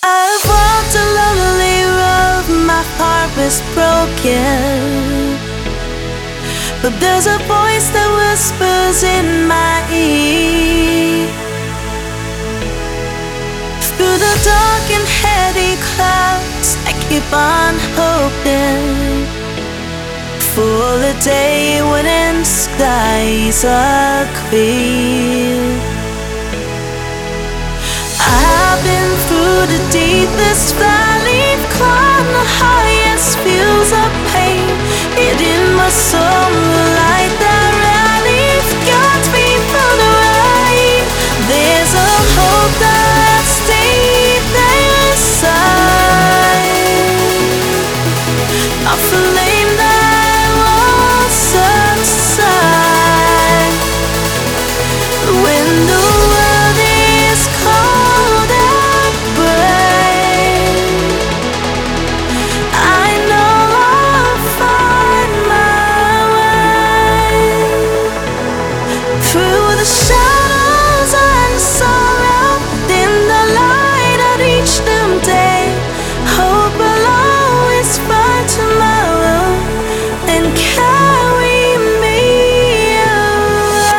I've walked a lonely road, my heart was broken, but there's a voice that whispers in my ear. Through the dark and heavy clouds, I keep on hoping for the day when skies are clear. I've been through the deepest valley, climbed the highest fields of pain. Hidden my soul, the light that rallies, guides me through the rain. There's a hope that's deep inside, a flame that won't subside. When the world is cold and gray, I know I'll find my way through the shadows and sorrow. In the light of each new day, hope will always find tomorrow and carry me away.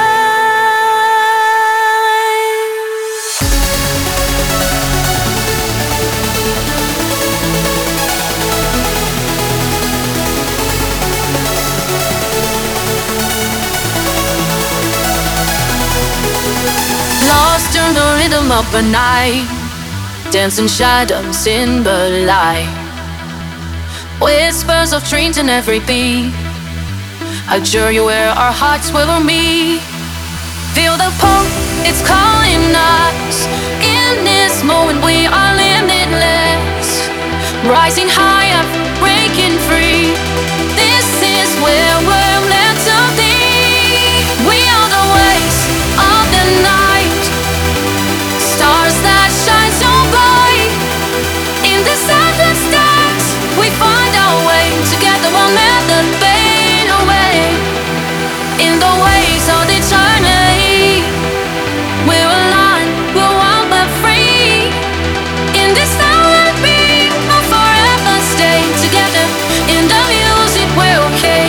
Lost in the rhythm of the night, dancing shadows in the light. Whispers of dreams in every beat, I assure you where our hearts will meet. Feel the pull, it's calling us. In this moment we are limitless, rising higher, breaking free. This is where we're meant to be. We are the waves of the night, stars that shine so bright. In the endless stars, we find our way. Together we'll never fade away. In the waves of eternity, we're aligned, we're wild but free. In this silent beam, we'll forever stay together. In the music, we're okay.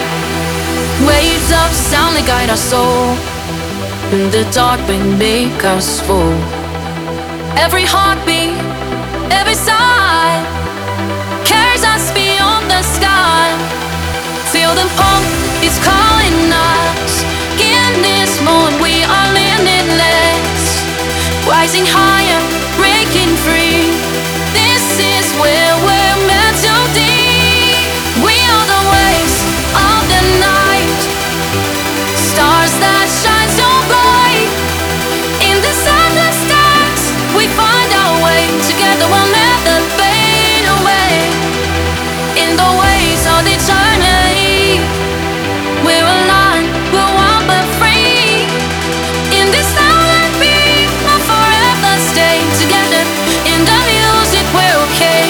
Waves of sound that guide our soul. In the dark, we make us full. Every heartbeat, every sigh carries us beyond the sky. Feel the pump, it's calling us. In this moment we are limitless, rising higher, breaking free. This is where we're meant to be. We are the waves of the night, stars that shine so bright. In the endless stars, we find our way. Together we'll never fade away. In the waves of eternity, we're aligned, we're wild but free. In this silent beam, we'll forever stay together. In the music, we're okay.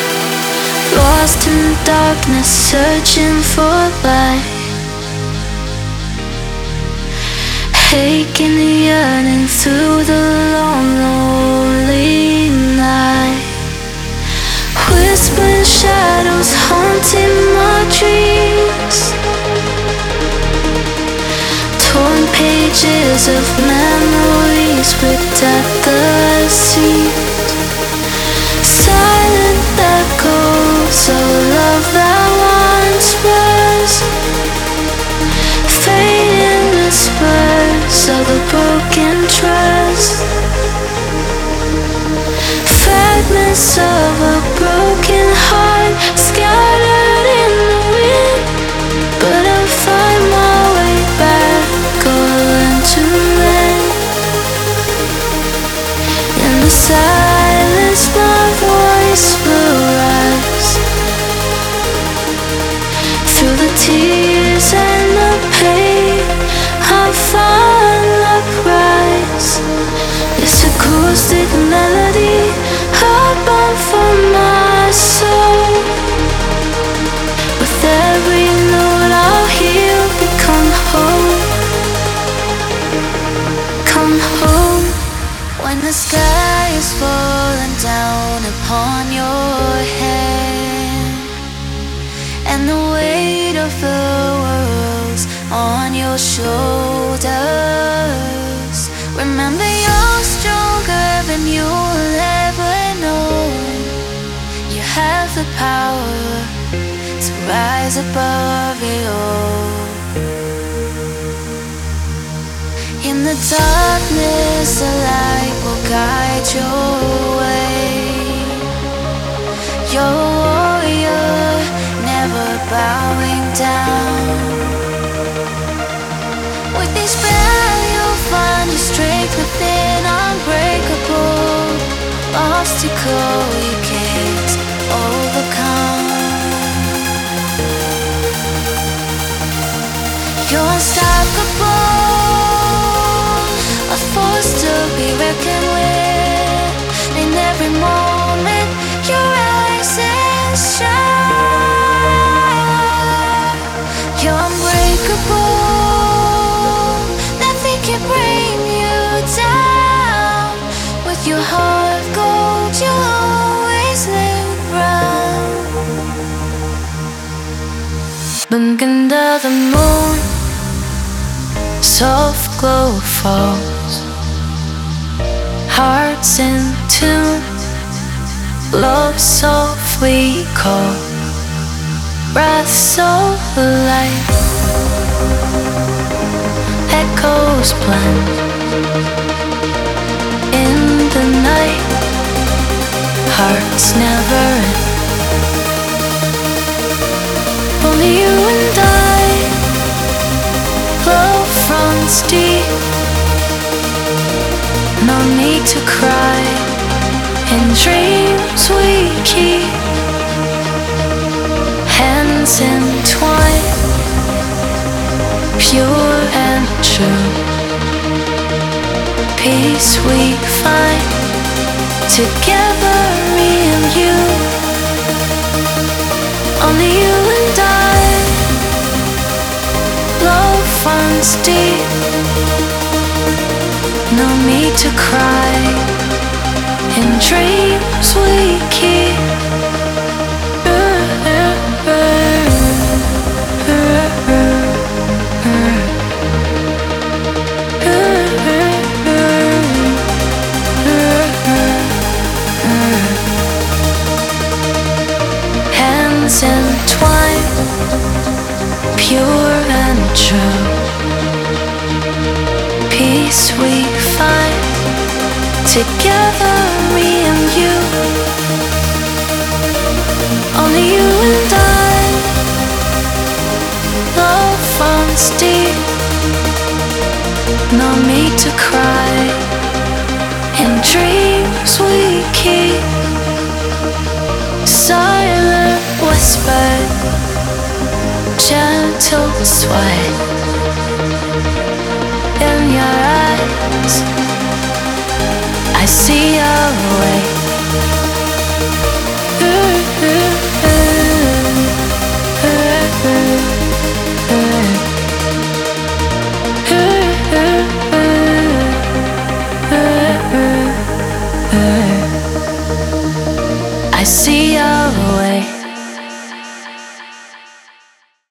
Lost in darkness, searching for light, aching and yearning through the lonely night. Whispering shadows haunting my dreams, torn pages of memories ripped at the seams. Silent echoes of love that once was, fading whispers of a broken trust. Fragments of a broken heart scattered in the wind, but I'll find my way back, I'll learn to mend. In the silence my voice will rise, through the tears and the pain I'll find the prize. This acoustic melody, a balm for my soul. With every note I'll hear, become whole. Come home when the sky is falling down. on your hand, and the weight of the world's on your shoulders. Remember, you're stronger than you'll ever know. You have the power to rise above it all. In the darkness, the light will guide your way. You're a warrior, never bowing down. With each battle, you'll find your strength within, unbreakable. Obstacle you can't overcome. You're unstoppable, a force to be reckoned with. In every moment, you rise and shine. You're unbreakable, nothing can bring you down. With your heart of gold, you'll always live proud. Look under the moon, soft glow falls, hearts in tune, love softly call, breath so light, echoes blend in the night, hearts never end. Only you and I, love runs deep. No need to cry, in dreams we keep. Hands entwined, pure and true. Peace we find, together me and you. Only you and I, love runs deep. No need to cry, in dreams we keep. Hands entwined, pure and true. Peace we find, together me and you. Only you and I, love runs deep. No need to cry, in dreams we keep. Silent whisper, gentle sweat in your eyes. I see our way.